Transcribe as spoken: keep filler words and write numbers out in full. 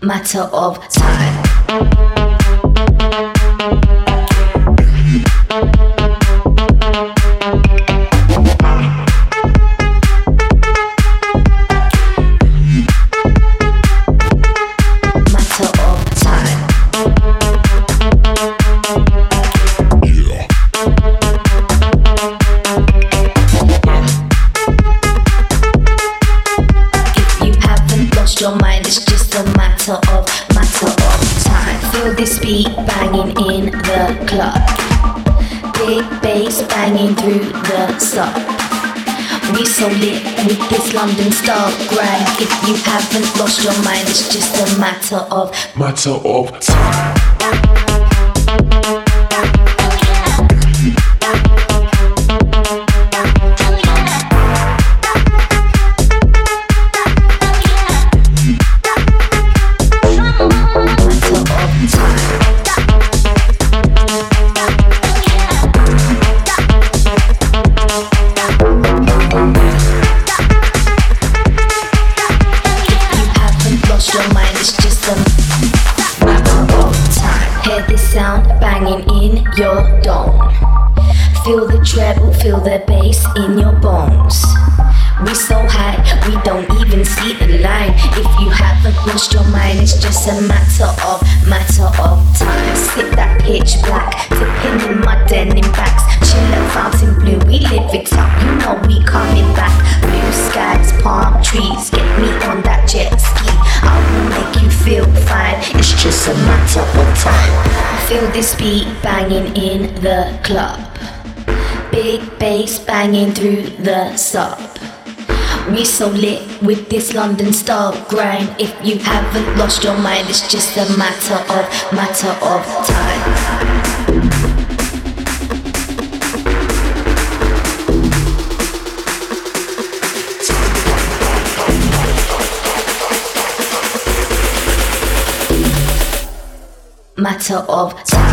matter of time. Your mind is just a matter of, matter of time. Feel this beat banging in the club. Big bass banging through the sub. We so lit with this London style grind. If you haven't lost your mind, it's just a matter of, matter of time. Your dome. Feel the treble, feel the bass in your bones. We so high, we don't even see the line. If you haven't lost your mind, it's just a matter of, matter of time. Sit that pitch black, dipping in my denim backs. Chill at fountain blue, we live it up, you know we coming back. Blue skies, palm trees, get me on that jet ski. I will make you feel fine, it's just a matter of time. Feel this beat banging in the club. Big bass banging through the sub. We so lit with this London style grind. If you haven't lost your mind, it's just a matter of, matter of time. Matter of time.